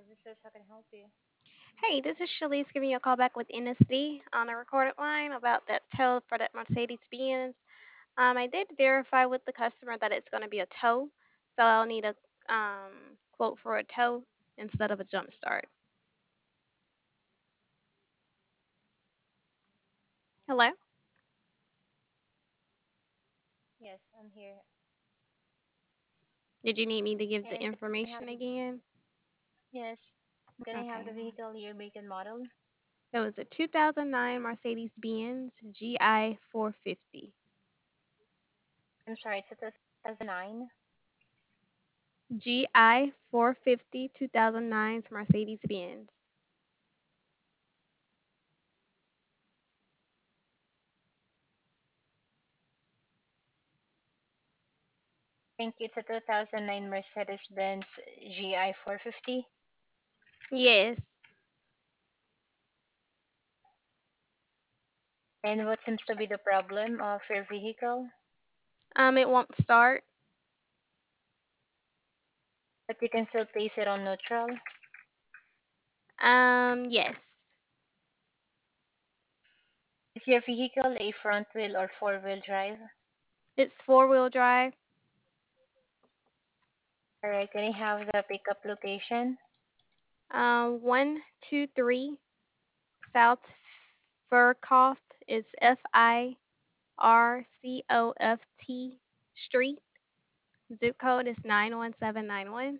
Services. How can I help you? Hey, this is Shalice giving you a call back with NSD on a recorded line about that tow for that Mercedes-Benz. I did verify with the customer that it's going to be a tow, so I'll need a quote for a tow instead of a jump start. Hello? Yes, I'm here. Did you need me to give the And can I have information again? yes, can I have Okay. the vehicle year, make, and model? It was a 2009 Mercedes-Benz GI 450. I'm sorry, it's a 2009. GI 450 2009's Mercedes-Benz. Thank you. It's a 2009 Mercedes-Benz GI 450. Yes. And what seems to be the problem of your vehicle? It won't start. But you can still place it on neutral. Yes. Is your vehicle a front wheel or four-wheel drive? It's four-wheel drive. All right, can I have the pickup location? 123 South Fircoft is Fircoft Street. Zip code is 91791.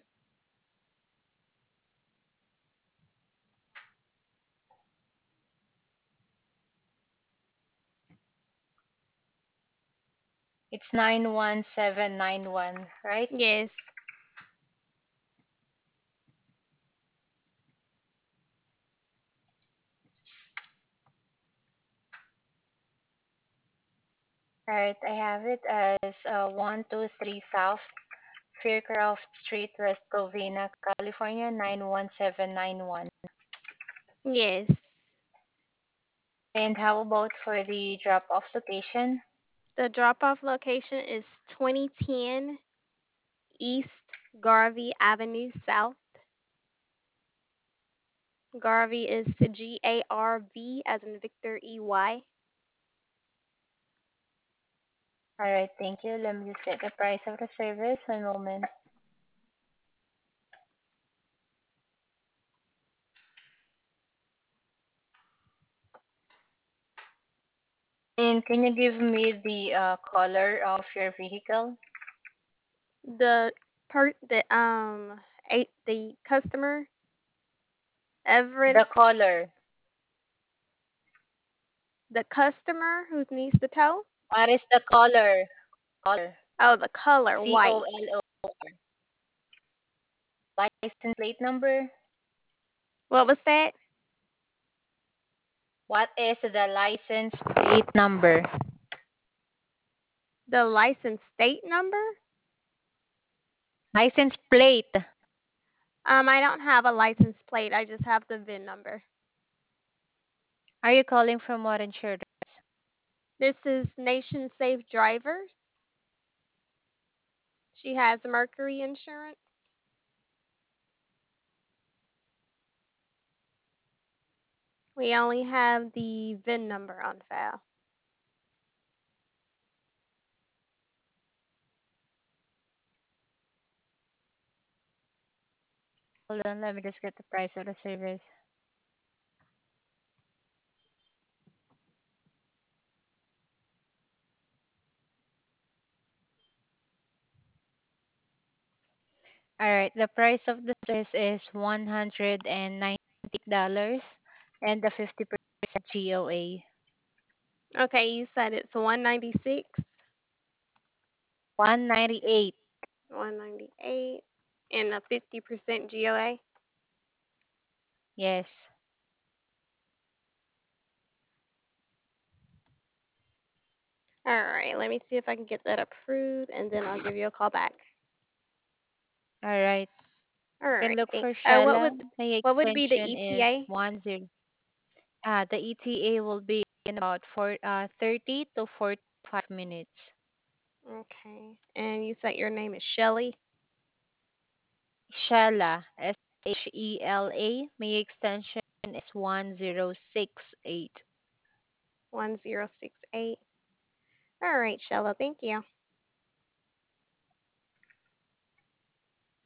It's 91791, right? Yes. All right, I have it as 123 South Faircroft Street, West Covina, California, 91791. Yes. And how about for the drop-off location? The drop-off location is 2010 East Garvey Avenue South. Garvey is Garv as in Victor EY. All right, thank you. Let me just get the price of the service. One moment. And can you give me the color of your vehicle? The the customer Everett, The color. the customer who needs the tow. What is the color? Color. Oh, the color white. COLOR. License plate number. What was that? What is the license plate number? The license state number? License plate. I don't have a license plate. I just have the VIN number. Are you calling from what insured? This is Nation Safe Drivers. She has Mercury insurance. We only have the VIN number on file. Hold on, let me just get the price of the service. All right, the price of the service is $190 and the 50% GOA. Okay, you said it's 196, 198. 198, and a 50% GOA. Yes. All right, let me see if I can get that approved, and then I'll give you a call back. All right. All You can right, look thank. for What Shella. would The what would be the extension is ETA? 10. The ETA will be in about 30 to 45 minutes. Okay, and you said your name is Shelly. Shella. HELA. My extension is 1068. 1068. All right, Shella. Thank you.